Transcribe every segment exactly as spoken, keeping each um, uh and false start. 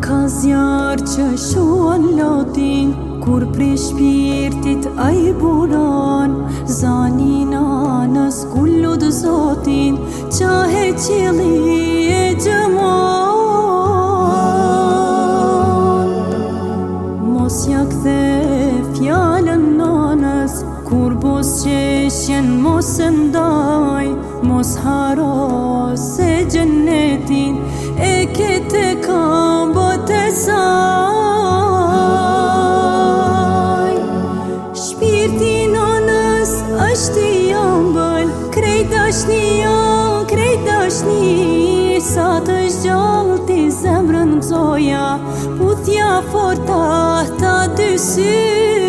Ka zjarë që shuan lotin, kur pri shpirtit a i buron, zani nanës kullu dë zotin, qahe qili e gjëmon. Mos ja kthe fjallën nanës, kur bos qeshjen mos e ndaj, mos haro se gjennetin e kete kam bote saj. Shpirti nanës është i ambël, krejt dashnia, krejt dashni, sa të zgjallë ti zemrën gzoja, puthja forta ta dy sy.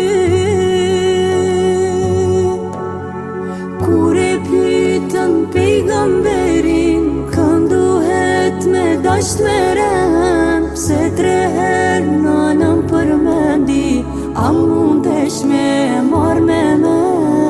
Kur e pytën pejgamberin, kënduhet me dasht me rem, pse tre her nanëm përmendi, a mundesh me mar me mend.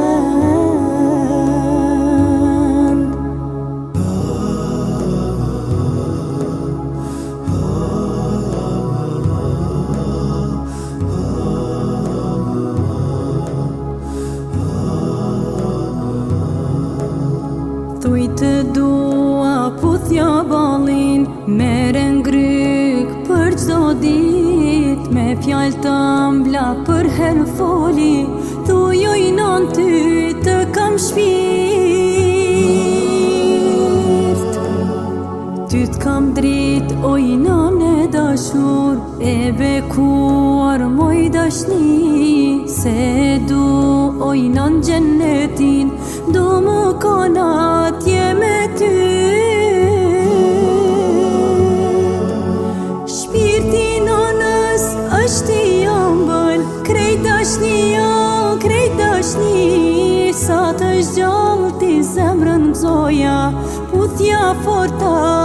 Thuj të dua puthja balin, mere ngryk për gjdo dit, me fjall të mbla për her foli, thuj oj nan ty të kam shpirt. Ty t'kam drit oj nan e dashur, e bekuar moj dashni, se du oj nan gjennetin, du më konat je me ty. Shpirti nanës është i ambël, krejt dashnia, krejt dashni, sa të zgjallë ti zemrën gzoja, puthja forta